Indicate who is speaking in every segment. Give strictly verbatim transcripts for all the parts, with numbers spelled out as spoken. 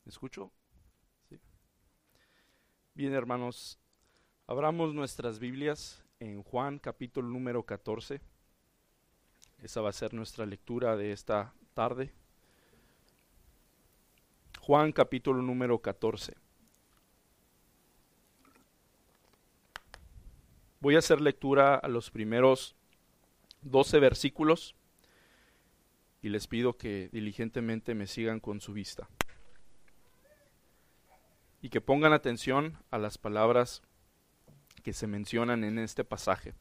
Speaker 1: escucho? ¿Sí? Bien, hermanos, abramos nuestras Biblias en Juan capítulo número catorce. Esa va a ser nuestra lectura de esta tarde. Juan capítulo número catorce. Voy a hacer lectura a los primeros doce versículos y les pido que diligentemente me sigan con su vista y que pongan atención a las palabras que se mencionan en este pasaje.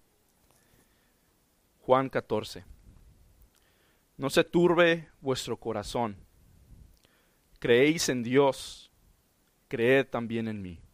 Speaker 1: Juan catorce. No se turbe vuestro corazón. Creéis en Dios, creed también en mí.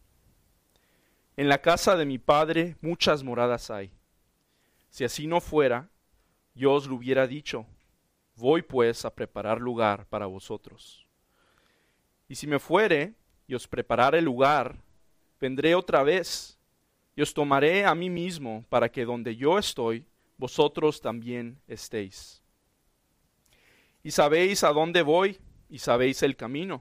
Speaker 1: En la casa de mi Padre muchas moradas hay. Si así no fuera, yo os lo hubiera dicho. Voy pues a preparar lugar para vosotros. Y si me fuere y os preparare lugar, vendré otra vez y os tomaré a mí mismo, para que donde yo estoy, vosotros también estéis. Y sabéis a dónde voy, y sabéis el camino.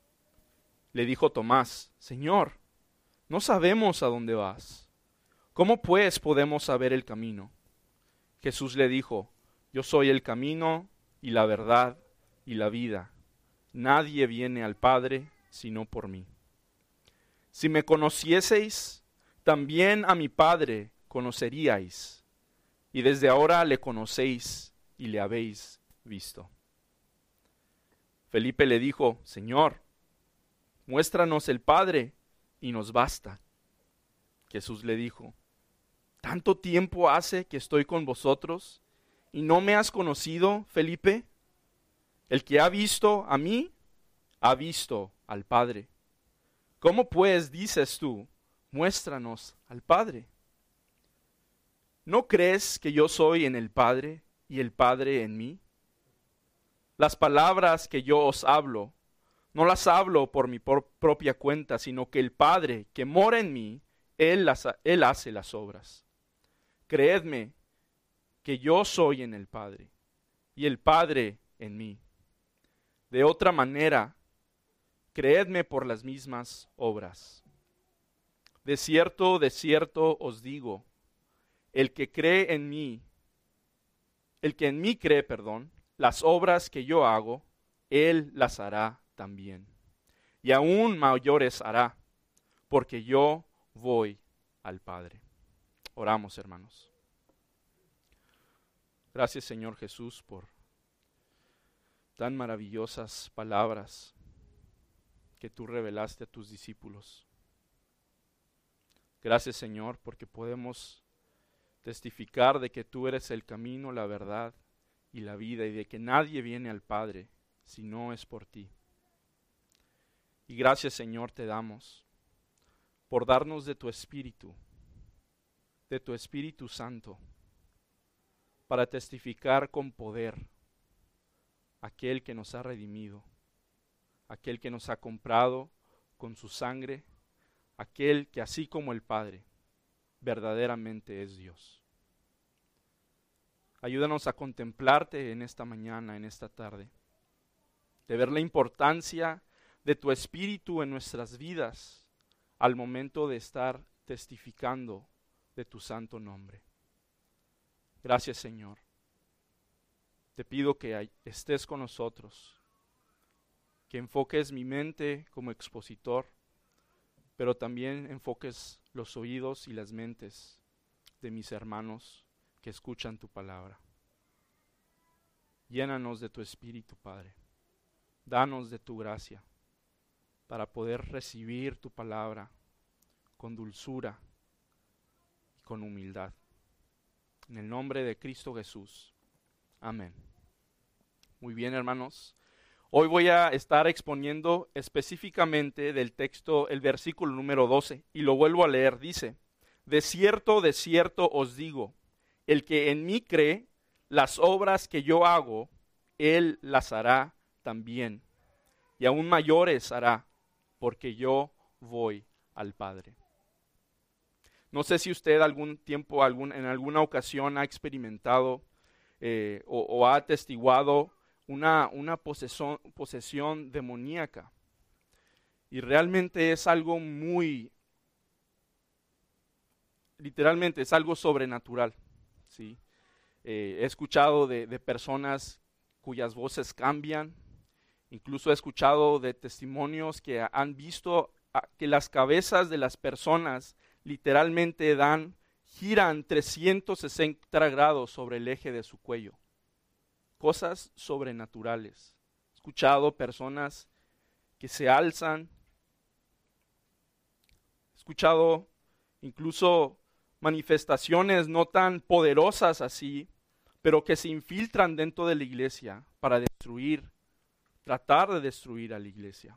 Speaker 1: Le dijo Tomás: Señor, no sabemos a dónde vas. ¿Cómo pues podemos saber el camino? Jesús le dijo: Yo soy el camino, y la verdad, y la vida. Nadie viene al Padre sino por mí. Si me conocieseis, también a mi Padre conoceríais, y desde ahora le conocéis y le habéis visto. Felipe le dijo: Señor, muéstranos el Padre, y nos basta. Jesús le dijo: ¿Tanto tiempo hace que estoy con vosotros, y no me has conocido, Felipe? El que ha visto a mí, ha visto al Padre. ¿Cómo pues dices tú, muéstranos al Padre? ¿No crees que yo soy en el Padre y el Padre en mí? Las palabras que yo os hablo, no las hablo por mi por propia cuenta, sino que el Padre que mora en mí, Él, las, él hace las obras. Creedme que yo soy en el Padre y el Padre en mí. De otra manera, creedme por las mismas obras. De cierto, de cierto os digo, el que cree en mí, el que en mí cree, perdón, las obras que yo hago, él las hará también. Y aún mayores hará, porque yo voy al Padre. Oramos, hermanos. Gracias, Señor Jesús, por tan maravillosas palabras que tú revelaste a tus discípulos. Gracias, Señor, porque podemos testificar de que tú eres el camino, la verdad y la vida, y de que nadie viene al Padre si no es por ti. Y gracias, Señor, te damos por darnos de tu Espíritu, de tu Espíritu Santo, para testificar con poder aquel que nos ha redimido, aquel que nos ha comprado con su sangre, aquel que así como el Padre, verdaderamente es Dios. Ayúdanos a contemplarte en esta mañana, en esta tarde, de ver la importancia de tu Espíritu en nuestras vidas al momento de estar testificando de tu santo nombre. Gracias, Señor. Te pido que estés con nosotros, que enfoques mi mente como expositor, pero también enfoques los oídos y las mentes de mis hermanos que escuchan tu palabra. Llénanos de tu Espíritu, Padre. Danos de tu gracia para poder recibir tu palabra con dulzura y con humildad. En el nombre de Cristo Jesús. Amén. Muy bien, hermanos. Hoy voy a estar exponiendo específicamente del texto el versículo número doce, y lo vuelvo a leer. Dice: De cierto, de cierto os digo, el que en mí cree, las obras que yo hago, él las hará también, y aún mayores hará, porque yo voy al Padre. No sé si usted algún tiempo, algún, en alguna ocasión ha experimentado eh, o, o ha atestiguado una, una posesión, posesión demoníaca. Y realmente es algo muy, literalmente es algo sobrenatural, ¿sí? Eh, he escuchado de, de personas cuyas voces cambian, incluso he escuchado de testimonios que han visto a, que las cabezas de las personas literalmente dan, giran trescientos sesenta grados sobre el eje de su cuello. Cosas sobrenaturales. He escuchado personas que se alzan. He escuchado incluso manifestaciones no tan poderosas así, pero que se infiltran dentro de la iglesia para destruir, tratar de destruir a la iglesia.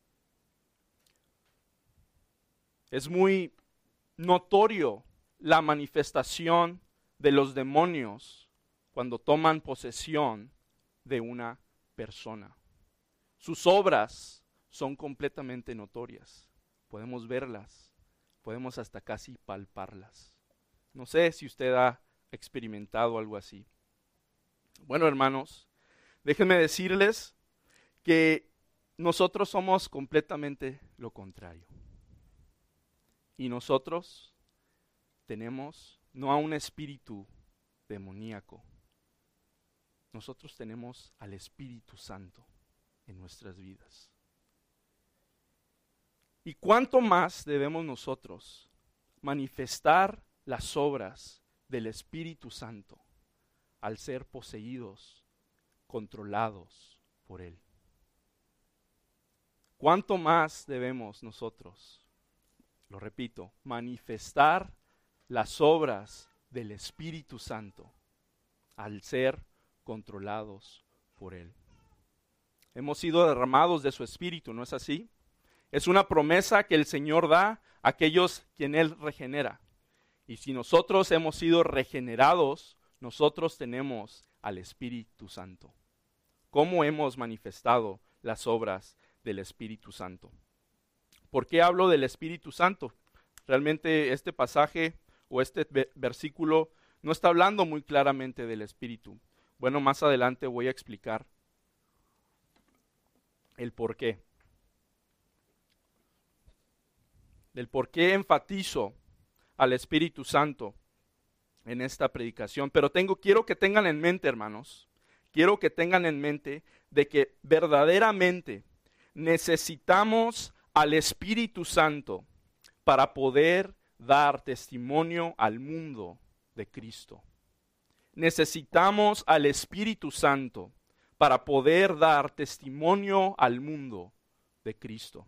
Speaker 1: Es muy notorio la manifestación de los demonios cuando toman posesión de una persona. Sus obras son completamente notorias. Podemos verlas, podemos hasta casi palparlas. No sé si usted ha experimentado algo así. Bueno, hermanos, déjenme decirles que nosotros somos completamente lo contrario. Y nosotros tenemos no a un espíritu demoníaco, nosotros tenemos al Espíritu Santo en nuestras vidas. ¿Y cuánto más debemos nosotros manifestar las obras del Espíritu Santo al ser poseídos, controlados por Él? ¿Cuánto más debemos nosotros, lo repito, manifestar las obras del Espíritu Santo al ser controlados por Él? Hemos sido derramados de su Espíritu, ¿no es así? Es una promesa que el Señor da a aquellos quien Él regenera. Y si nosotros hemos sido regenerados, nosotros tenemos al Espíritu Santo. ¿Cómo hemos manifestado las obras del Espíritu Santo? ¿Por qué hablo del Espíritu Santo? Realmente este pasaje o este versículo no está hablando muy claramente del Espíritu. Bueno, más adelante voy a explicar el por qué. Del por qué enfatizo al Espíritu Santo en esta predicación. Pero tengo, quiero que tengan en mente, hermanos, quiero que tengan en mente de que verdaderamente necesitamos al Espíritu Santo para poder dar testimonio al mundo de Cristo. Necesitamos al Espíritu Santo para poder dar testimonio al mundo de Cristo.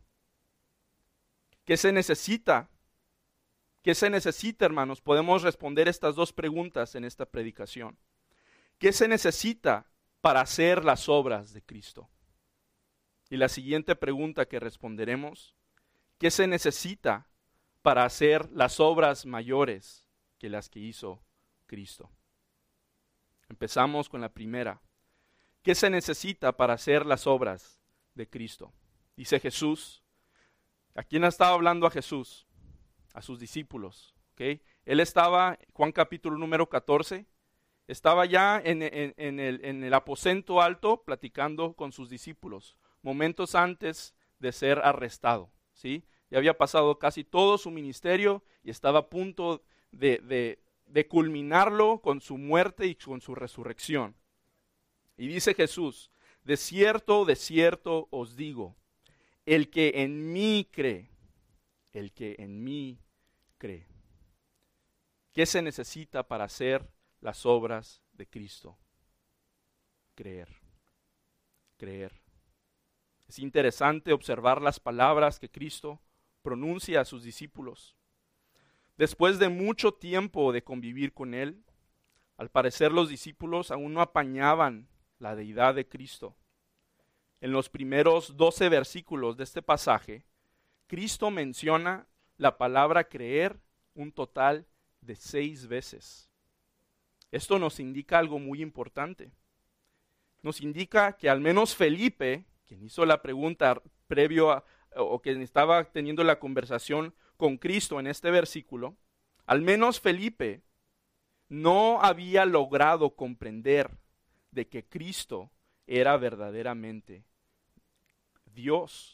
Speaker 1: ¿Qué se necesita? ¿Qué se necesita, hermanos? Podemos responder estas dos preguntas en esta predicación. ¿Qué se necesita para hacer las obras de Cristo? Y la siguiente pregunta que responderemos, ¿qué se necesita para hacer las obras mayores que las que hizo Cristo? Empezamos con la primera. ¿Qué se necesita para hacer las obras de Cristo? Dice Jesús. ¿A quién estaba hablando a Jesús? A sus discípulos. ¿Okay? Él estaba, Juan capítulo número catorce, estaba ya en, en, en, el, en el aposento alto platicando con sus discípulos, momentos antes de ser arrestado. ¿Sí? Ya había pasado casi todo su ministerio y estaba a punto de, de, de culminarlo con su muerte y con su resurrección. Y dice Jesús, de cierto, de cierto os digo, el que en mí cree, el que en mí cree. ¿Qué se necesita para hacer las obras de Cristo? Creer, creer. Es interesante observar las palabras que Cristo pronuncia a sus discípulos. Después de mucho tiempo de convivir con Él, al parecer los discípulos aún no apañaban la deidad de Cristo. En los primeros doce versículos de este pasaje, Cristo menciona la palabra creer un total de seis veces. Esto nos indica algo muy importante. Nos indica que al menos Felipe, quien hizo la pregunta previo a, o quien estaba teniendo la conversación con Cristo en este versículo, al menos Felipe no había logrado comprender de que Cristo era verdaderamente Dios,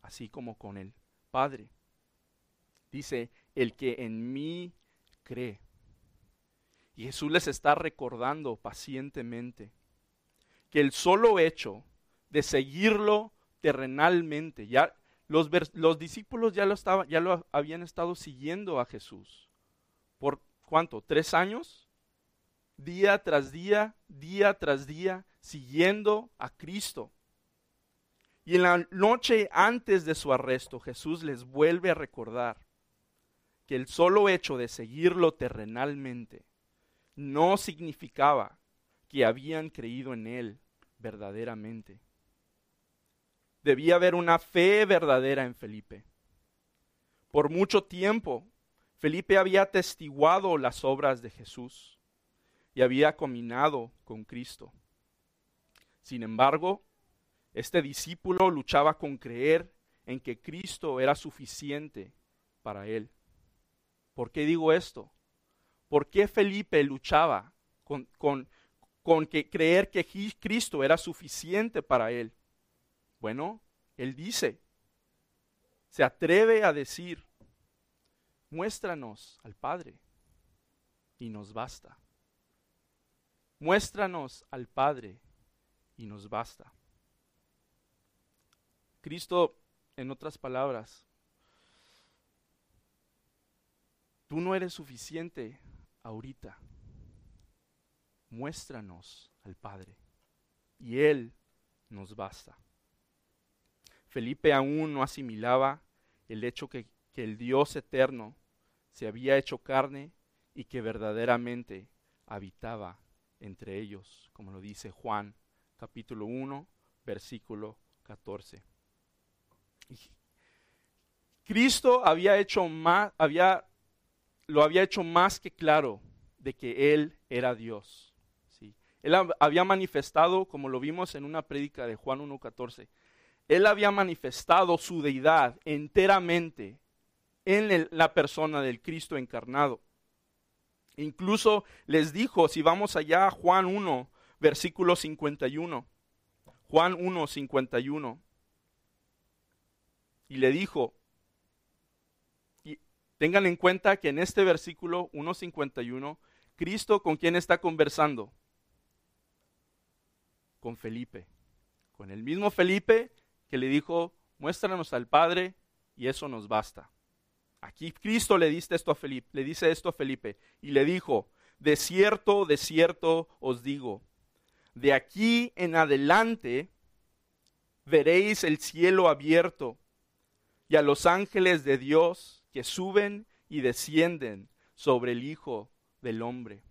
Speaker 1: así como con el Padre. Dice, el que en mí cree. Y Jesús les está recordando pacientemente que el solo hecho de seguirlo terrenalmente, ya los, los discípulos ya lo, estaba, ya lo habían estado siguiendo a Jesús. ¿Por cuánto? ¿Tres años? Día tras día, día tras día, siguiendo a Cristo. Y en la noche antes de su arresto, Jesús les vuelve a recordar que el solo hecho de seguirlo terrenalmente no significaba que habían creído en Él verdaderamente. Debía haber una fe verdadera en Felipe. Por mucho tiempo, Felipe había atestiguado las obras de Jesús y había caminado con Cristo. Sin embargo, este discípulo luchaba con creer en que Cristo era suficiente para él. ¿Por qué digo esto? ¿Por qué Felipe luchaba con, con, con que creer que Cristo era suficiente para él? Bueno, él dice, se atreve a decir, muéstranos al Padre y nos basta. Muéstranos al Padre y nos basta. Cristo, en otras palabras, tú no eres suficiente ahorita. Muéstranos al Padre y Él nos basta. Felipe aún no asimilaba el hecho que, que el Dios eterno se había hecho carne y que verdaderamente habitaba entre ellos, como lo dice Juan capítulo uno, versículo catorce. Y Cristo había hecho más, había, lo había hecho más que claro de que Él era Dios. ¿Sí? Él había manifestado, como lo vimos en una prédica de Juan uno catorce, Él había manifestado su deidad enteramente en el, la persona del Cristo encarnado. Incluso les dijo, si vamos allá a Juan uno, versículo cincuenta y uno, Juan uno, cincuenta y uno, y le dijo, y tengan en cuenta que en este versículo uno cincuenta y uno, Cristo ¿con quién está conversando? Con Felipe, con el mismo Felipe que le dijo, muéstranos al Padre y eso nos basta. Aquí Cristo le dice esto a Felipe, le dice esto a Felipe y le dijo, de cierto, de cierto os digo, de aquí en adelante veréis el cielo abierto y a los ángeles de Dios que suben y descienden sobre el Hijo del Hombre.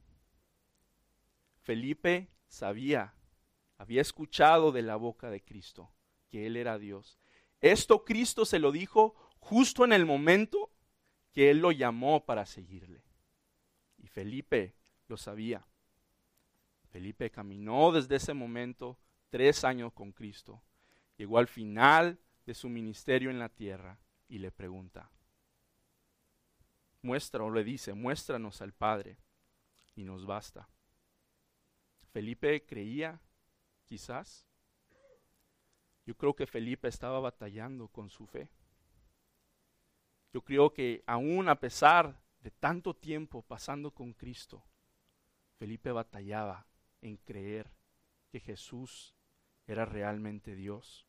Speaker 1: Felipe sabía, había escuchado de la boca de Cristo que Él era Dios. Esto Cristo se lo dijo justo en el momento que Él lo llamó para seguirle. Y Felipe lo sabía. Felipe caminó desde ese momento tres años con Cristo. Llegó al final de su ministerio en la tierra y le pregunta, muestra, o le dice, muéstranos al Padre y nos basta. Felipe creía, quizás. Yo creo que Felipe estaba batallando con su fe. Yo creo que aún a pesar de tanto tiempo pasando con Cristo, Felipe batallaba en creer que Jesús era realmente Dios.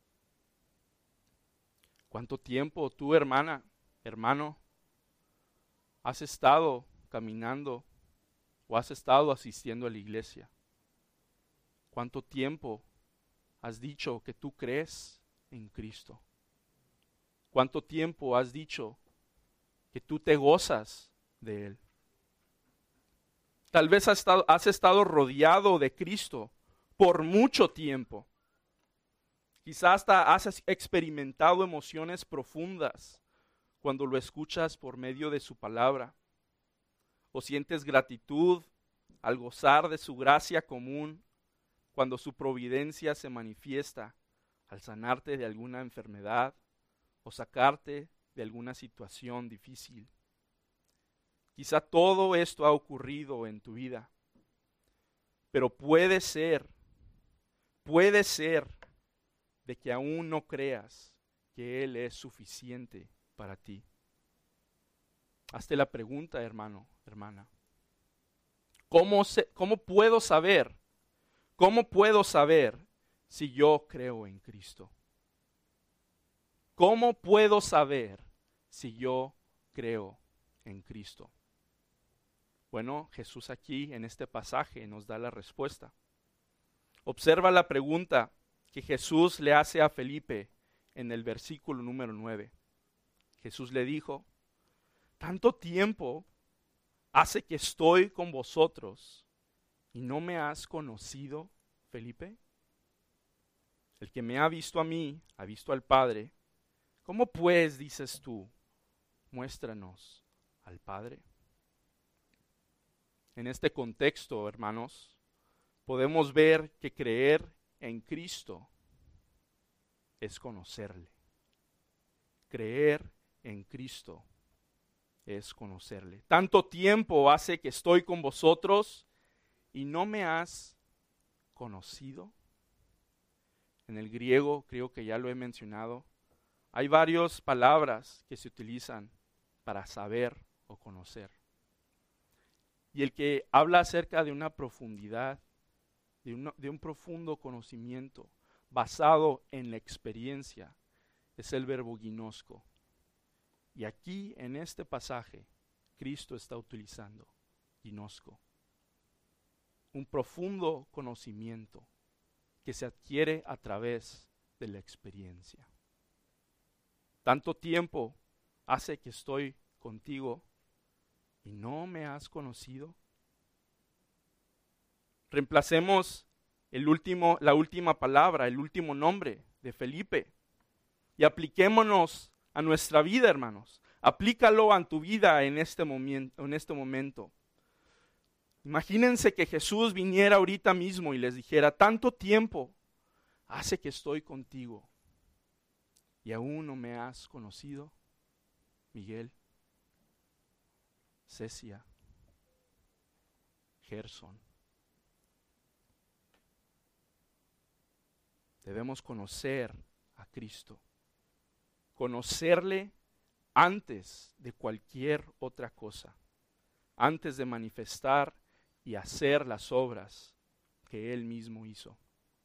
Speaker 1: ¿Cuánto tiempo tú, hermana, hermano, has estado caminando o has estado asistiendo a la iglesia? ¿Cuánto tiempo has dicho que tú crees en Cristo? ¿Cuánto tiempo has dicho que tú te gozas de Él? Tal vez has estado, has estado rodeado de Cristo por mucho tiempo. Quizás hasta has experimentado emociones profundas cuando lo escuchas por medio de su palabra. O sientes gratitud al gozar de su gracia común cuando su providencia se manifiesta al sanarte de alguna enfermedad o sacarte de alguna situación difícil. Quizá todo esto ha ocurrido en tu vida, pero puede ser, puede ser de que aún no creas que Él es suficiente para ti. Hazte la pregunta, hermano, hermana. ¿Cómo, se, ¿Cómo puedo saber? ¿Cómo puedo saber si yo creo en Cristo? ¿Cómo puedo saber si yo creo en Cristo? Bueno, Jesús aquí en este pasaje nos da la respuesta. Observa la pregunta que Jesús le hace a Felipe en el versículo número nueve. Jesús le dijo, ¿tanto tiempo hace que estoy con vosotros y no me has conocido, Felipe? El que me ha visto a mí, ha visto al Padre. ¿Cómo pues dices tú, muéstranos al Padre? En este contexto, hermanos, podemos ver que creer en Cristo es conocerle. Creer en Cristo es conocerle. Tanto tiempo hace que estoy con vosotros y no me has conocido. En el griego, creo que ya lo he mencionado, hay varias palabras que se utilizan para saber o conocer. Y el que habla acerca de una profundidad, de, una, de un profundo conocimiento basado en la experiencia, es el verbo ginosco. Y aquí en este pasaje, Cristo está utilizando ginosco. Un profundo conocimiento que se adquiere a través de la experiencia. Tanto tiempo hace que estoy contigo y no me has conocido. Reemplacemos el último, la última palabra, el último nombre de Felipe y apliquémonos a nuestra vida, hermanos. Aplícalo a tu vida en este momento, en este momento. Imagínense que Jesús viniera ahorita mismo y les dijera, tanto tiempo hace que estoy contigo y aún no me has conocido, Miguel, Cecia, Gerson. Debemos conocer a Cristo, conocerle antes de cualquier otra cosa, antes de manifestar y hacer las obras que Él mismo hizo.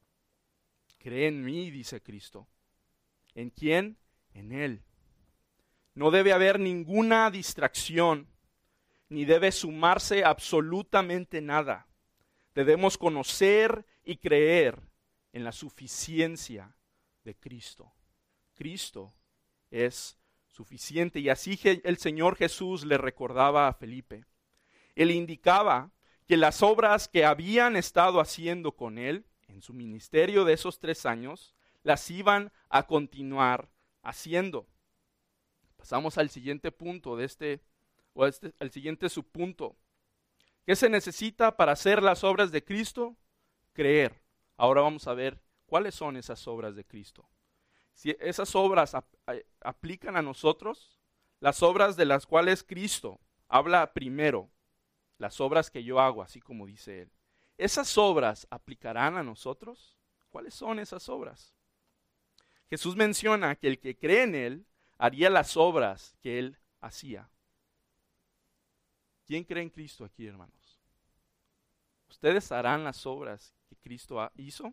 Speaker 1: Cree en mí, dice Cristo. ¿En quién? En Él. No debe haber ninguna distracción, ni debe sumarse absolutamente nada. Debemos conocer y creer en la suficiencia de Cristo. Cristo es suficiente, y así el Señor Jesús le recordaba a Felipe. Él indicaba que las obras que habían estado haciendo con él en su ministerio de esos tres años, las iban a continuar haciendo. Pasamos al siguiente punto de este, o este, al siguiente subpunto. ¿Qué se necesita para hacer las obras de Cristo? Creer. Ahora vamos a ver cuáles son esas obras de Cristo. Si esas obras ap- aplican a nosotros, las obras de las cuales Cristo habla primero, las obras que yo hago, así como dice Él. ¿Esas obras aplicarán a nosotros? ¿Cuáles son esas obras? Jesús menciona que el que cree en Él haría las obras que Él hacía. ¿Quién cree en Cristo aquí, hermanos? ¿Ustedes harán las obras que Cristo hizo?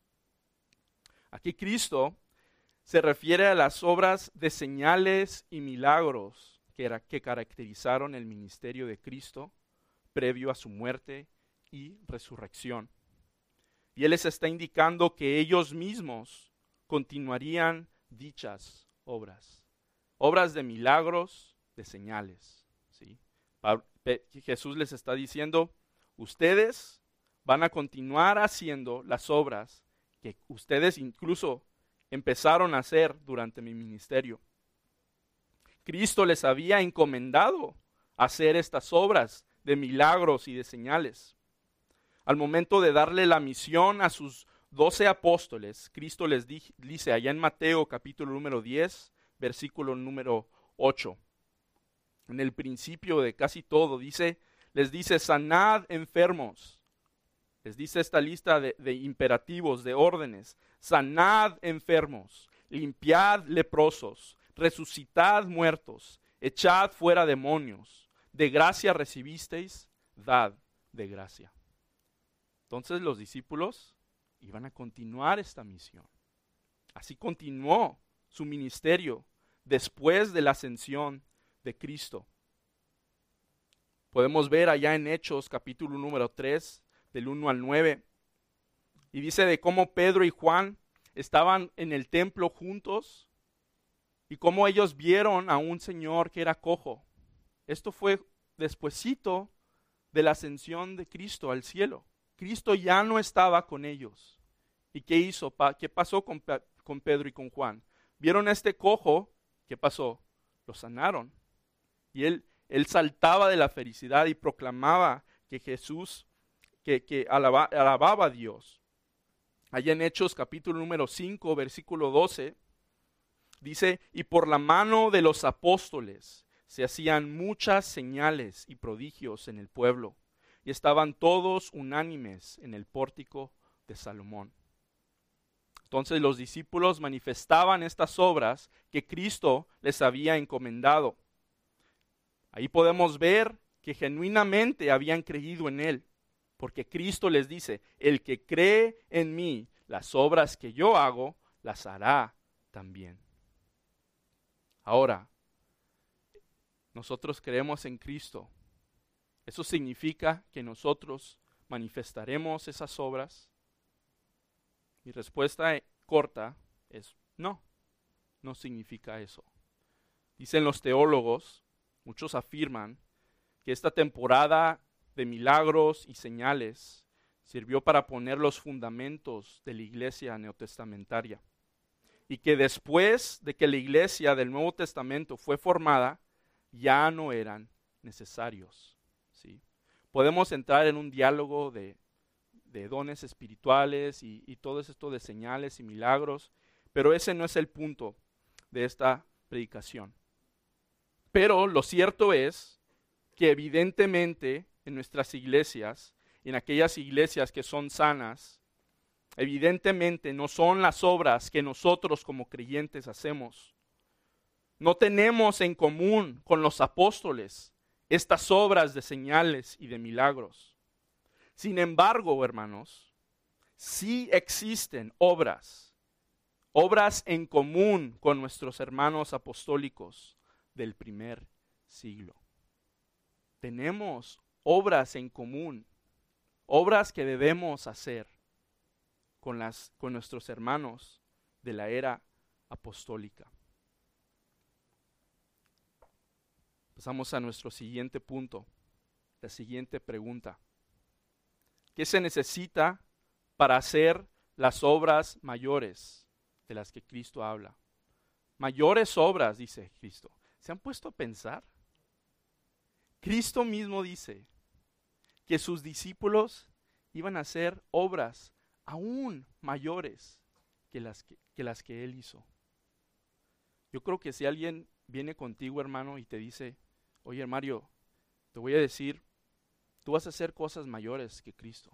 Speaker 1: Aquí Cristo se refiere a las obras de señales y milagros que, era, que caracterizaron el ministerio de Cristo previo a su muerte y resurrección. Y Él les está indicando que ellos mismos continuarían dichas obras. Obras de milagros, de señales. ¿Sí? Jesús les está diciendo, ustedes van a continuar haciendo las obras que ustedes incluso empezaron a hacer durante mi ministerio. Cristo les había encomendado hacer estas obras de milagros y de señales. Al momento de darle la misión a sus doce apóstoles, Cristo les di, dice allá en Mateo capítulo número diez, versículo número ocho. En el principio de casi todo, dice, les dice, sanad enfermos. Les dice esta lista de, de imperativos, de órdenes. Sanad enfermos, limpiad leprosos, resucitad muertos, echad fuera demonios, de gracia recibisteis, dad de gracia. Entonces los discípulos iban a continuar esta misión. Así continuó su ministerio después de la ascensión de Cristo. Podemos ver allá en Hechos capítulo número tres, del uno al nueve, y dice de cómo Pedro y Juan estaban en el templo juntos y cómo ellos vieron a un señor que era cojo. Esto fue despuesito de la ascensión de Cristo al cielo. Cristo ya no estaba con ellos. ¿Y qué hizo? ¿Qué pasó con, con Pedro y con Juan? Vieron a este cojo, ¿qué pasó? Lo sanaron. Y él, él saltaba de la felicidad y proclamaba que Jesús, que, que alaba, alababa a Dios. Allá en Hechos capítulo número cinco, versículo doce, dice, y por la mano de los apóstoles se hacían muchas señales y prodigios en el pueblo, y estaban todos unánimes en el pórtico de Salomón. Entonces los discípulos manifestaban estas obras que Cristo les había encomendado. Ahí podemos ver que genuinamente habían creído en Él, porque Cristo les dice, el que cree en mí, las obras que yo hago, las hará también. Ahora, nosotros creemos en Cristo. ¿Eso significa que nosotros manifestaremos esas obras? Mi respuesta corta es no, no significa eso. Dicen los teólogos, muchos afirman, que esta temporada de milagros y señales sirvió para poner los fundamentos de la iglesia neotestamentaria. Y que después de que la iglesia del Nuevo Testamento fue formada, ya no eran necesarios. ¿Sí? Podemos entrar en un diálogo de, de dones espirituales y, y todo esto de señales y milagros, pero ese no es el punto de esta predicación. Pero lo cierto es que evidentemente en nuestras iglesias, en aquellas iglesias que son sanas, evidentemente no son las obras que nosotros como creyentes hacemos. No tenemos en común con los apóstoles estas obras de señales y de milagros. Sin embargo, hermanos, sí existen obras, obras en común con nuestros hermanos apostólicos del primer siglo. Tenemos obras en común, obras que debemos hacer con, las, con nuestros hermanos de la era apostólica. Pasamos a nuestro siguiente punto, la siguiente pregunta. ¿Qué se necesita para hacer las obras mayores de las que Cristo habla? Mayores obras, dice Cristo. ¿Se han puesto a pensar? Cristo mismo dice que sus discípulos iban a hacer obras aún mayores que las que, que las que Él hizo. Yo creo que si alguien viene contigo, hermano, y te dice, oye, Mario, te voy a decir, tú vas a hacer cosas mayores que Cristo.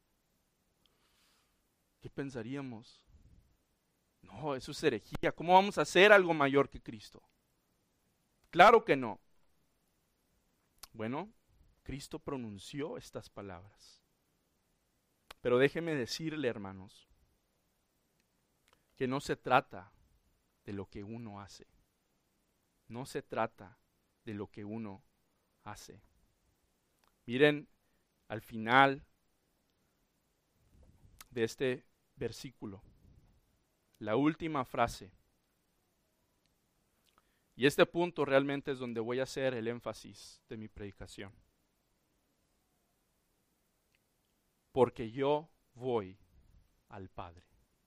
Speaker 1: ¿Qué pensaríamos? No, eso es herejía. ¿Cómo vamos a hacer algo mayor que Cristo? Claro que no. Bueno, Cristo pronunció estas palabras. Pero déjeme decirle, hermanos, que no se trata de lo que uno hace. No se trata de lo que uno hace. Miren, al final de este versículo, la última frase. Y este punto realmente es donde voy a hacer el énfasis de mi predicación. Porque yo voy al Padre.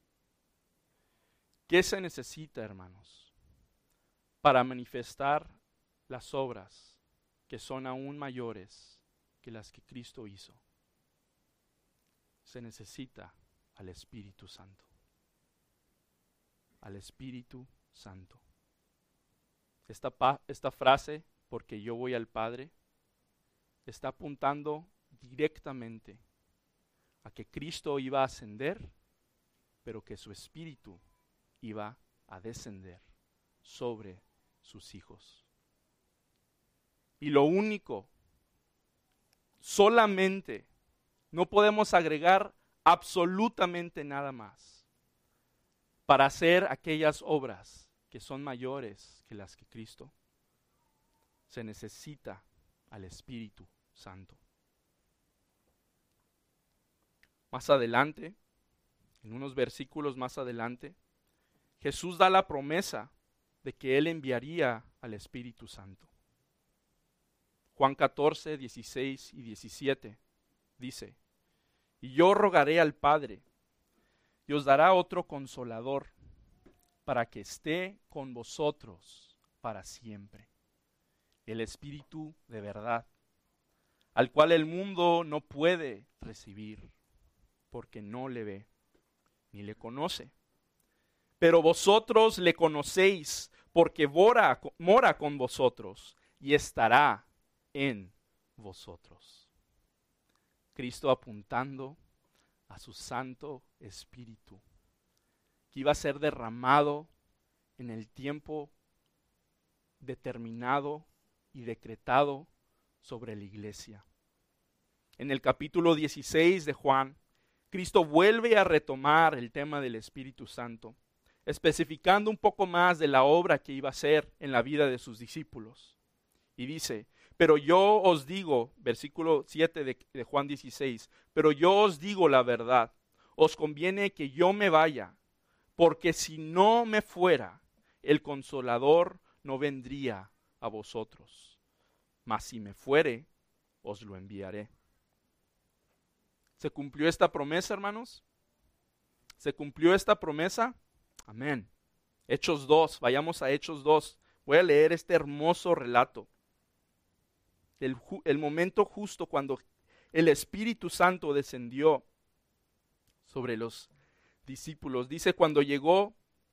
Speaker 1: ¿Qué se necesita, hermanos, para manifestar las obras que son aún mayores que las que Cristo hizo? Se necesita al Espíritu Santo. Al Espíritu Santo. Esta, pa- esta frase, porque yo voy al Padre, está apuntando directamente a que Cristo iba a ascender, pero que su Espíritu iba a descender sobre sus hijos. Y lo único, solamente, no podemos agregar absolutamente nada más para hacer aquellas obras que son mayores que las que Cristo. Se necesita al Espíritu Santo. Más adelante, en unos versículos más adelante, Jesús da la promesa de que Él enviaría al Espíritu Santo. Juan catorce, dieciséis y diecisiete dice: y yo rogaré al Padre, y os dará otro consolador, para que esté con vosotros para siempre, el Espíritu de verdad, al cual el mundo no puede recibir, porque no le ve, ni le conoce. Pero vosotros le conocéis, porque mora, mora con vosotros, y estará en vosotros. Cristo apuntando a su Santo Espíritu, que iba a ser derramado en el tiempo determinado y decretado sobre la iglesia. En el capítulo dieciséis de Juan, Cristo vuelve a retomar el tema del Espíritu Santo, especificando un poco más de la obra que iba a hacer en la vida de sus discípulos. Y dice: pero yo os digo, versículo siete de, de Juan dieciséis, pero yo os digo la verdad, os conviene que yo me vaya, porque si no me fuera, el Consolador no vendría a vosotros, mas si me fuere, os lo enviaré. ¿Se cumplió esta promesa, hermanos? ¿Se cumplió esta promesa? Amén. Hechos dos, vayamos a Hechos dos. Voy a leer este hermoso relato. El, el momento justo cuando el Espíritu Santo descendió sobre los discípulos. Dice: cuando llegó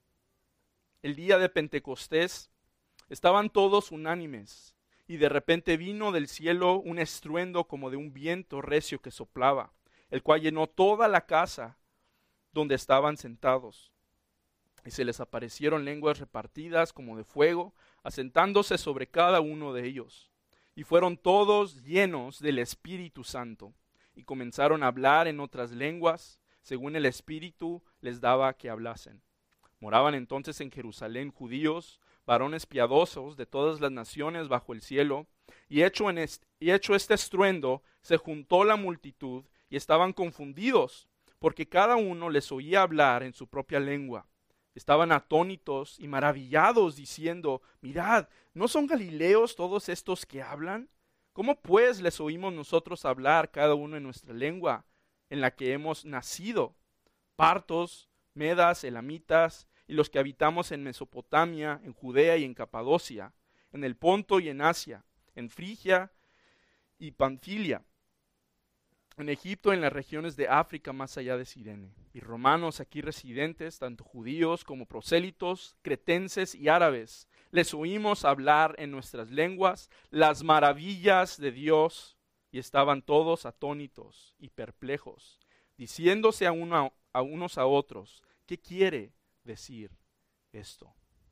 Speaker 1: el día de Pentecostés, estaban todos unánimes, y de repente vino del cielo un estruendo como de un viento recio que soplaba, el cual llenó toda la casa donde estaban sentados. Y se les aparecieron lenguas repartidas como de fuego, asentándose sobre cada uno de ellos. Y fueron todos llenos del Espíritu Santo, y comenzaron a hablar en otras lenguas, según el Espíritu les daba que hablasen. Moraban entonces en Jerusalén judíos, varones piadosos de todas las naciones bajo el cielo, y hecho, en este, y hecho este estruendo, se juntó la multitud, y estaban confundidos, porque cada uno les oía hablar en su propia lengua. Estaban atónitos y maravillados, diciendo: mirad, ¿no son galileos todos estos que hablan? ¿Cómo pues les oímos nosotros hablar cada uno en nuestra lengua, en la que hemos nacido? Partos, medas, elamitas, y los que habitamos en Mesopotamia, en Judea y en Capadocia, en el Ponto y en Asia, en Frigia y Panfilia, en Egipto, en las regiones de África más allá de Cirene, y romanos aquí residentes, tanto judíos como prosélitos, cretenses y árabes, les oímos hablar en nuestras lenguas las maravillas de Dios, y estaban todos atónitos y perplejos, diciéndose a, uno, a unos a otros: ¿qué quiere decir esto?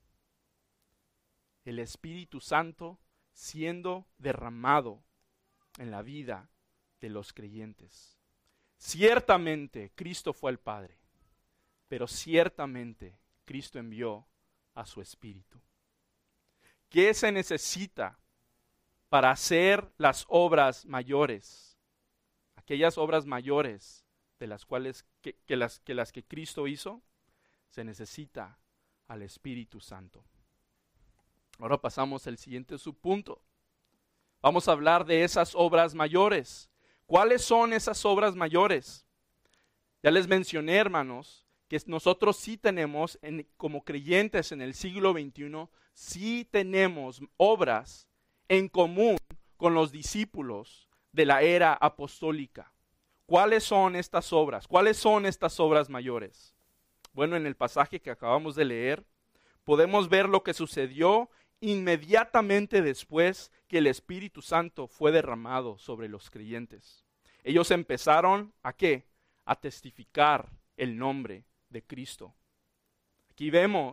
Speaker 1: El Espíritu Santo siendo derramado en la vida de los creyentes. Ciertamente Cristo fue el Padre, pero ciertamente Cristo envió a su Espíritu. ¿Qué se necesita para hacer las obras mayores? Aquellas obras mayores de las cuales que, que las, que las que Cristo hizo, se necesita al Espíritu Santo. Ahora pasamos al siguiente subpunto. Vamos a hablar de esas obras mayores. ¿Cuáles son esas obras mayores? Ya les mencioné, hermanos, que nosotros sí tenemos, en, como creyentes en el siglo veintiuno, sí tenemos obras en común con los discípulos de la era apostólica. ¿Cuáles son estas obras? ¿Cuáles son estas obras mayores? Bueno, en el pasaje que acabamos de leer, podemos ver lo que sucedió inmediatamente después que el Espíritu Santo fue derramado sobre los creyentes. Ellos empezaron ¿a qué? A testificar el nombre de Cristo. Aquí vemos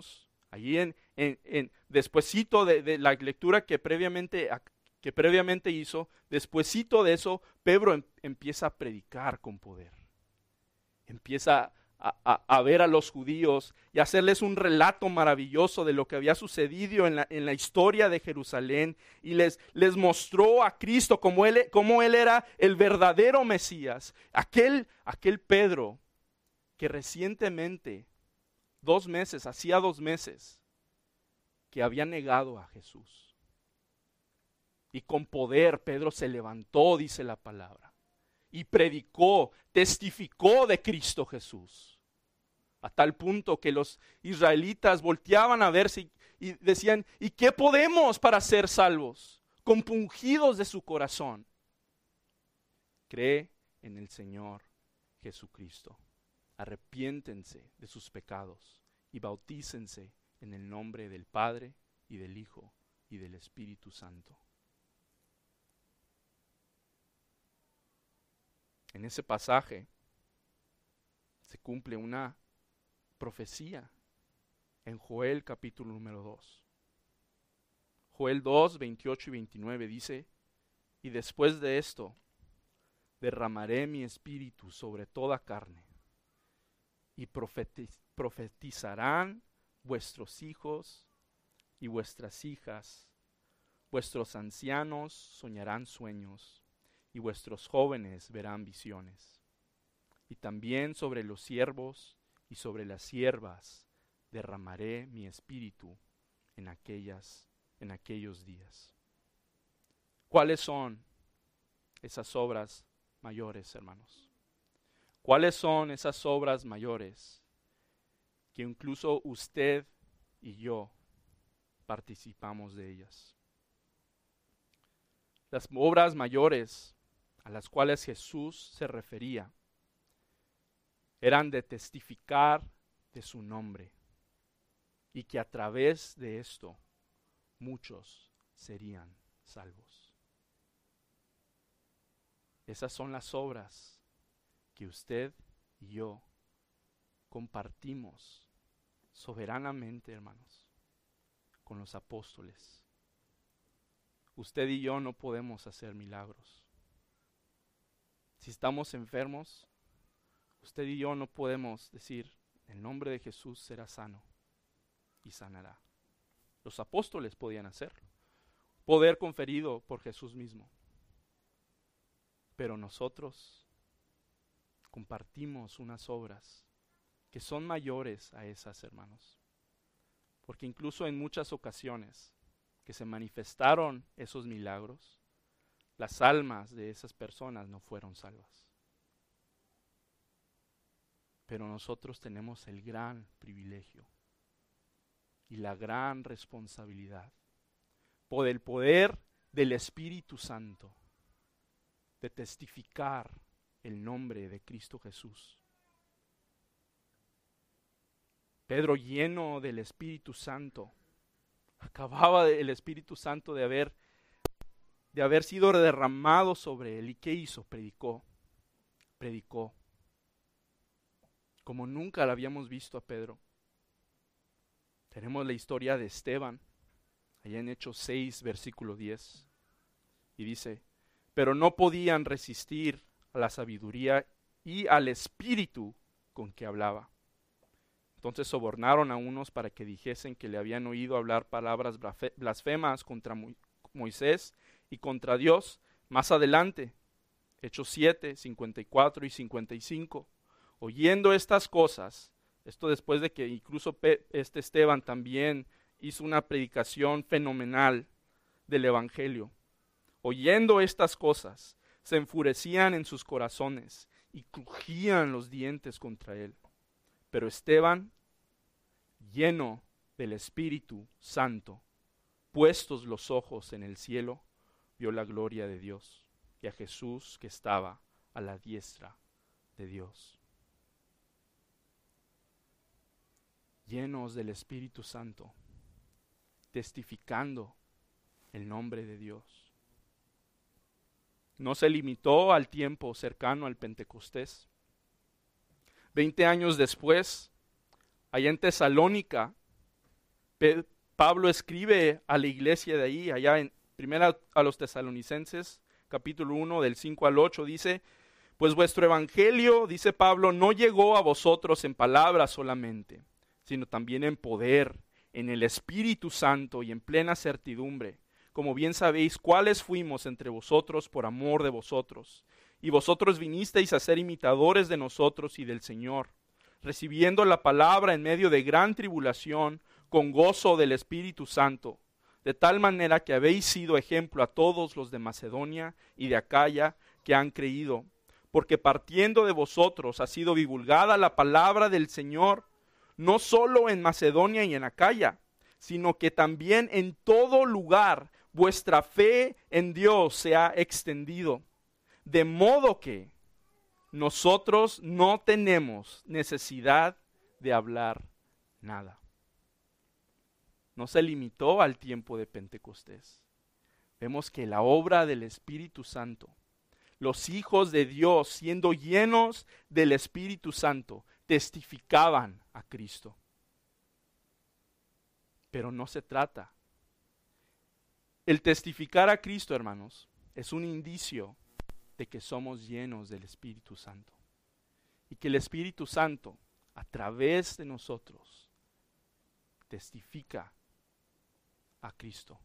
Speaker 1: Allí en, en, en despuesito de, de la lectura que previamente, que previamente hizo, despuesito de eso, Pedro em, empieza a predicar con poder. Empieza a, a, a ver a los judíos y hacerles un relato maravilloso de lo que había sucedido en la, en la historia de Jerusalén, y les, les mostró a Cristo como él, como él era el verdadero Mesías. Aquel, aquel Pedro que recientemente, dos meses, hacía dos meses, que había negado a Jesús. Y con poder Pedro se levantó, dice la palabra, y predicó, testificó de Cristo Jesús. A tal punto que los israelitas volteaban a verse y decían, ¿y qué podemos para ser salvos? Compungidos de su corazón. Cree en el Señor Jesucristo. Arrepiéntense de sus pecados y bautícense en el nombre del Padre y del Hijo y del Espíritu Santo. En ese pasaje se cumple una profecía en Joel capítulo número dos. Joel dos, veintiocho y veintinueve dice, y después de esto derramaré mi espíritu sobre toda carne, y profetiz- profetizarán vuestros hijos y vuestras hijas, vuestros ancianos soñarán sueños, y vuestros jóvenes verán visiones. Y también sobre los siervos y sobre las siervas derramaré mi espíritu en aquellas, en aquellos días. ¿Cuáles son esas obras mayores, hermanos? ¿Cuáles son esas obras mayores que incluso usted y yo participamos de ellas? Las obras mayores a las cuales Jesús se refería eran de testificar de su nombre, y que a través de esto muchos serían salvos. Esas son las obras que usted y yo compartimos soberanamente, hermanos, con los apóstoles. Usted y yo no podemos hacer milagros. Si estamos enfermos, usted y yo no podemos decir, en nombre de Jesús será sano y sanará. Los apóstoles podían hacerlo, poder conferido por Jesús mismo. Pero nosotros compartimos unas obras que son mayores a esas, hermanos. Porque incluso en muchas ocasiones que se manifestaron esos milagros, las almas de esas personas no fueron salvas. Pero nosotros tenemos el gran privilegio y la gran responsabilidad, por el poder del Espíritu Santo, de testificar el nombre de Cristo Jesús. Pedro, lleno del Espíritu Santo, acababa el Espíritu Santo de haber, de haber sido derramado sobre él. ¿Y qué hizo? Predicó. Predicó. Como nunca lo habíamos visto a Pedro. Tenemos la historia de Esteban, allá en Hechos seis, versículo diez. Y dice, pero no podían resistir a la sabiduría y al espíritu con que hablaba. Entonces sobornaron a unos para que dijesen que le habían oído hablar palabras blasfemas contra Moisés y contra Dios. Más adelante, Hechos siete, cincuenta y cuatro y cincuenta y cinco. Oyendo estas cosas, esto después de que incluso este Esteban también hizo una predicación fenomenal del Evangelio. Oyendo estas cosas, se enfurecían en sus corazones y crujían los dientes contra él. Pero Esteban, lleno del Espíritu Santo, puestos los ojos en el cielo, vio la gloria de Dios y a Jesús que estaba a la diestra de Dios. Llenos del Espíritu Santo, testificando el nombre de Dios. No se limitó al tiempo cercano al Pentecostés. Veinte años después, allá en Tesalónica, Pe- Pablo escribe a la iglesia de ahí, allá en primera a los Tesalonicenses, capítulo uno, del cinco al ocho, dice: pues vuestro evangelio, dice Pablo, no llegó a vosotros en palabras solamente, sino también en poder, en el Espíritu Santo y en plena certidumbre, como bien sabéis cuáles fuimos entre vosotros por amor de vosotros. Y vosotros vinisteis a ser imitadores de nosotros y del Señor, recibiendo la palabra en medio de gran tribulación, con gozo del Espíritu Santo, de tal manera que habéis sido ejemplo a todos los de Macedonia y de Acaya que han creído, porque partiendo de vosotros ha sido divulgada la palabra del Señor, no solo en Macedonia y en Acaya, sino que también en todo lugar vuestra fe en Dios se ha extendido, de modo que nosotros no tenemos necesidad de hablar nada. No se limitó al tiempo de Pentecostés. Vemos que la obra del Espíritu Santo, los hijos de Dios siendo llenos del Espíritu Santo, testificaban a Cristo. Pero no se trata. El testificar a Cristo, hermanos, es un indicio de que somos llenos del Espíritu Santo. Y que el Espíritu Santo, a través de nosotros, testifica a Cristo.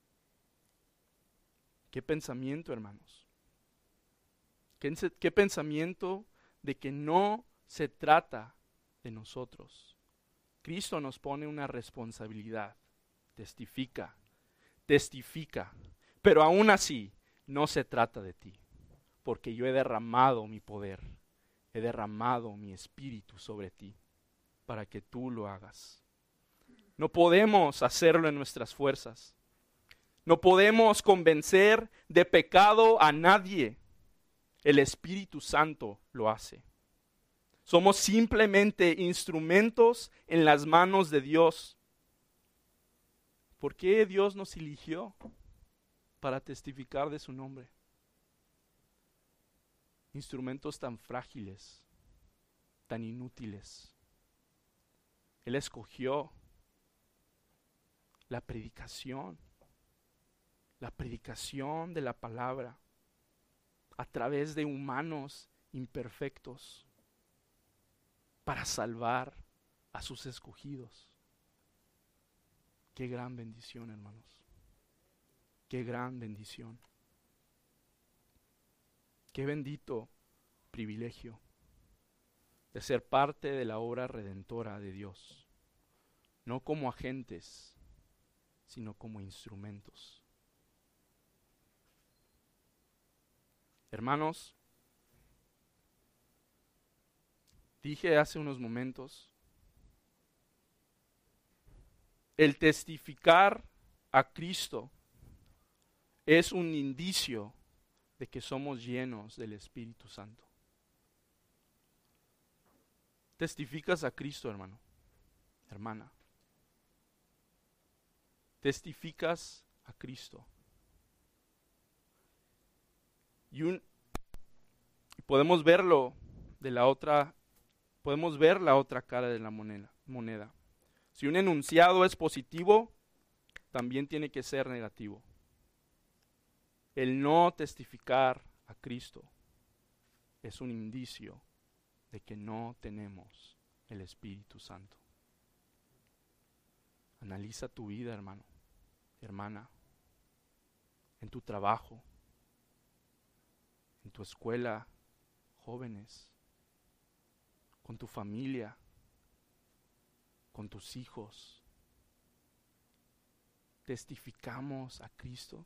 Speaker 1: ¿Qué pensamiento, hermanos? ¿Qué, qué pensamiento de que no se trata de nosotros? Cristo nos pone una responsabilidad. Testifica, testifica. Pero aún así, no se trata de ti. Porque yo he derramado mi poder, he derramado mi espíritu sobre ti, para que tú lo hagas. No podemos hacerlo en nuestras fuerzas. No podemos convencer de pecado a nadie. El Espíritu Santo lo hace. Somos simplemente instrumentos en las manos de Dios. ¿Por qué Dios nos eligió? Para testificar de su nombre. Instrumentos tan frágiles, tan inútiles. Él escogió la predicación, la predicación de la palabra a través de humanos imperfectos para salvar a sus escogidos. Qué gran bendición, hermanos. Qué gran bendición. Qué bendito privilegio de ser parte de la obra redentora de Dios, no como agentes, sino como instrumentos. Hermanos, dije hace unos momentos, el testificar a Cristo es un indicio de que somos llenos del Espíritu Santo. Testificas a Cristo, hermano, hermana. Testificas a Cristo. Y un, podemos verlo de la otra, podemos ver la otra cara de la moneda, moneda. Si un enunciado es positivo, también tiene que ser negativo. El no testificar a Cristo es un indicio de que no tenemos el Espíritu Santo. Analiza tu vida, hermano, hermana, en tu trabajo, en tu escuela, jóvenes, con tu familia, con tus hijos. ¿Testificamos a Cristo?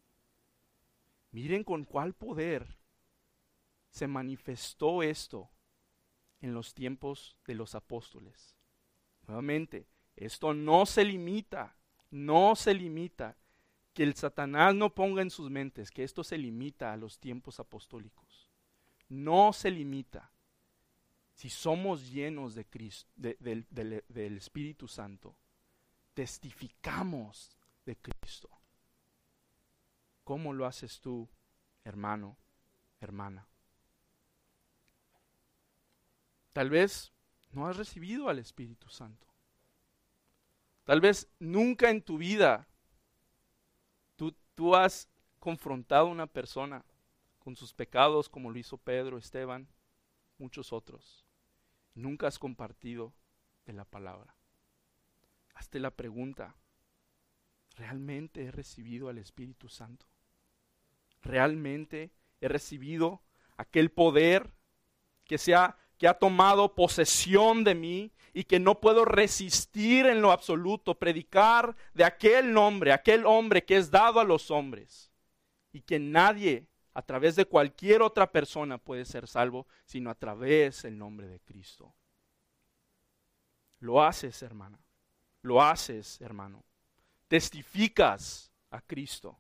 Speaker 1: Miren con cuál poder se manifestó esto en los tiempos de los apóstoles. Nuevamente, esto no se limita, no se limita. Que el Satanás no ponga en sus mentes que esto se limita a los tiempos apostólicos. No se limita. Si somos llenos de Cristo, de, de, de, del Espíritu Santo, testificamos de Cristo. ¿Cómo lo haces tú, hermano, hermana? Tal vez no has recibido al Espíritu Santo. Tal vez nunca en tu vida tú, tú has confrontado a una persona con sus pecados como lo hizo Pedro, Esteban, muchos otros. Nunca has compartido de la palabra. Hazte la pregunta, ¿realmente he recibido al Espíritu Santo? ¿Realmente he recibido aquel poder que, se ha, que ha tomado posesión de mí y que no puedo resistir en lo absoluto? Predicar de aquel nombre, aquel hombre que es dado a los hombres y que nadie a través de cualquier otra persona puede ser salvo, sino a través del nombre de Cristo. Lo haces, hermana. Lo haces, hermano. Testificas a Cristo.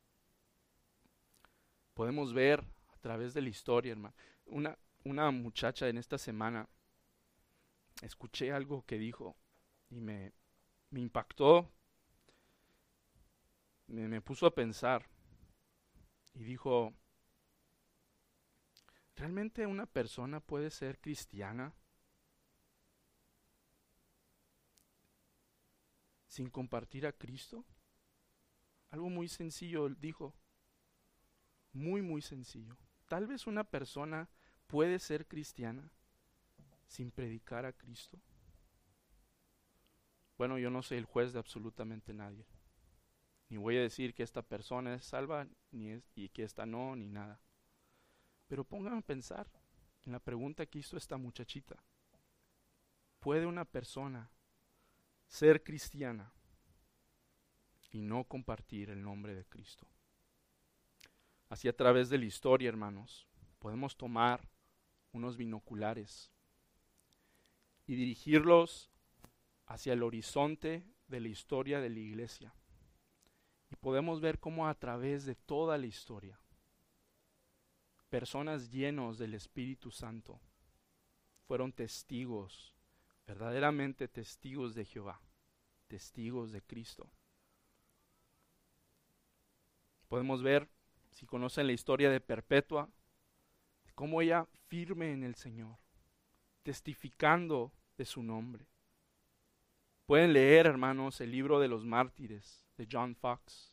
Speaker 1: Podemos ver a través de la historia, hermano. Una, una muchacha en esta semana, escuché algo que dijo y me, me impactó. Me, me puso a pensar. Y dijo, ¿realmente una persona puede ser cristiana sin compartir a Cristo? Algo muy sencillo dijo, muy muy sencillo. Tal vez una persona puede ser cristiana sin predicar a Cristo. Bueno, yo no soy el juez de absolutamente nadie, ni voy a decir que esta persona es salva ni es, y que esta no, ni nada. Pero pónganme a pensar en la pregunta que hizo esta muchachita. ¿Puede una persona ser cristiana y no compartir el nombre de Cristo? Así, a través de la historia, hermanos, podemos tomar unos binoculares y dirigirlos hacia el horizonte de la historia de la iglesia. Y podemos ver cómo a través de toda la historia, personas llenos del Espíritu Santo fueron testigos, verdaderamente testigos de Jehová, testigos de Cristo. Podemos ver, si conocen la historia de Perpetua, cómo ella firme en el Señor, testificando de su nombre. Pueden leer, hermanos, el libro de los mártires de John Fox.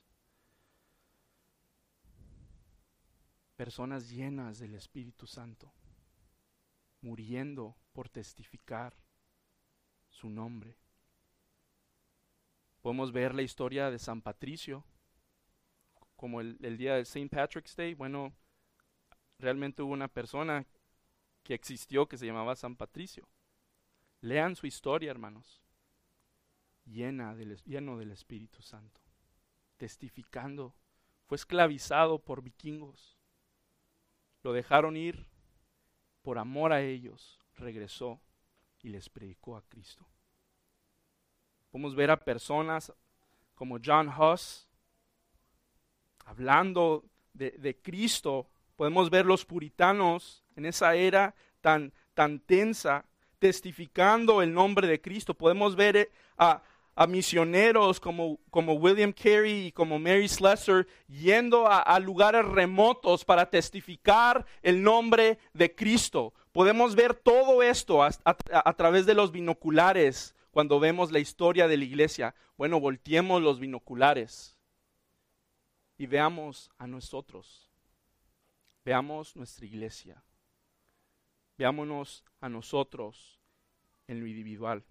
Speaker 1: Personas llenas del Espíritu Santo, muriendo por testificar su nombre. Podemos ver la historia de San Patricio, como el, el día de Saint Patrick's Day. Bueno, realmente hubo una persona que existió que se llamaba San Patricio. Lean su historia, hermanos. Llena del, lleno del Espíritu Santo, testificando. Fue esclavizado por vikingos. Lo dejaron ir. Por amor a ellos, regresó y les predicó a Cristo. Podemos ver a personas como John Huss hablando de, de Cristo. Podemos ver los puritanos en esa era tan, tan tensa, testificando el nombre de Cristo. Podemos ver a, a misioneros como, como William Carey y como Mary Slessor yendo a, a lugares remotos para testificar el nombre de Cristo. Podemos ver todo esto a, a, a través de los binoculares cuando vemos la historia de la iglesia. Bueno, volteemos los binoculares y veamos a nosotros. Veamos nuestra iglesia. Veámonos a nosotros en lo individual.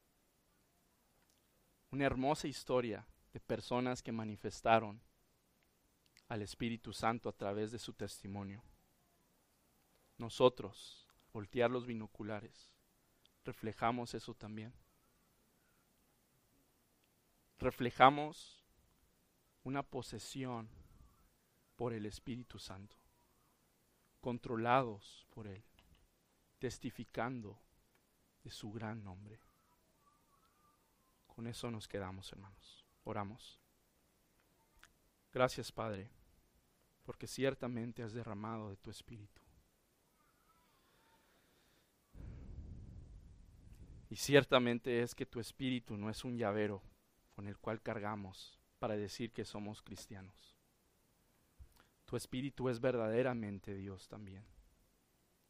Speaker 1: Una hermosa historia de personas que manifestaron al Espíritu Santo a través de su testimonio. Nosotros, voltear los binoculares, reflejamos eso también. Reflejamos una posesión por el Espíritu Santo, controlados por Él, testificando de su gran nombre. Con eso nos quedamos, hermanos. Oramos. Gracias, Padre, porque ciertamente has derramado de tu Espíritu. Y ciertamente es que tu Espíritu no es un llavero con el cual cargamos para decir que somos cristianos. Tu Espíritu es verdaderamente Dios también.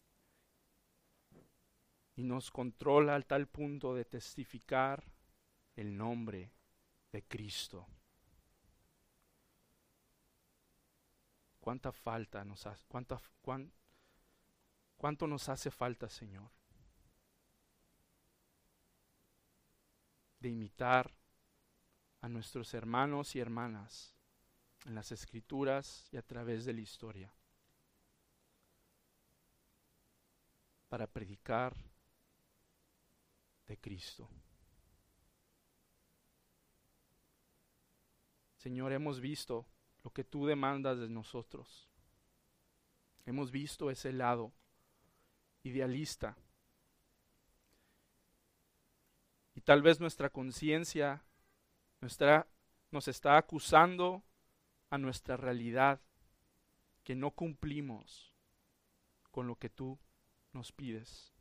Speaker 1: Y nos controla al tal punto de testificar el nombre de Cristo. ¿Cuánta falta nos hace, cuánta, cuán, cuánto nos hace falta, Señor, de imitar a nuestros hermanos y hermanas en las Escrituras y a través de la historia, para predicar de Cristo? Señor, hemos visto lo que tú demandas de nosotros. Hemos visto ese lado idealista. Y tal vez nuestra conciencia nuestra, nos está acusando a nuestra realidad, que no cumplimos con lo que tú nos pides.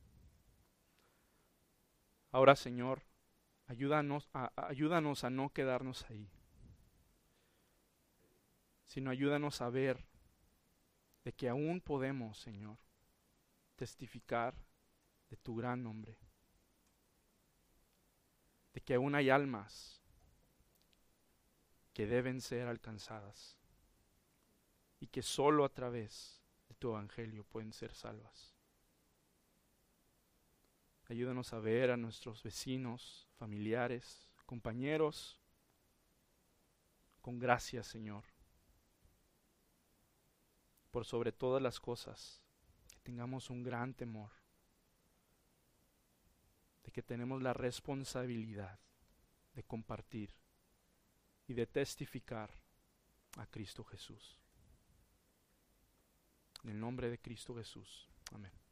Speaker 1: Ahora, Señor, ayúdanos a, ayúdanos a no quedarnos ahí, sino ayúdanos a ver de que aún podemos, Señor, testificar de tu gran nombre, de que aún hay almas que deben ser alcanzadas y que solo a través de tu evangelio pueden ser salvas. Ayúdanos a ver a nuestros vecinos, familiares, compañeros con gracia, Señor. Por sobre todas las cosas, que tengamos un gran temor de que tenemos la responsabilidad de compartir y de testificar a Cristo Jesús. En el nombre de Cristo Jesús. Amén.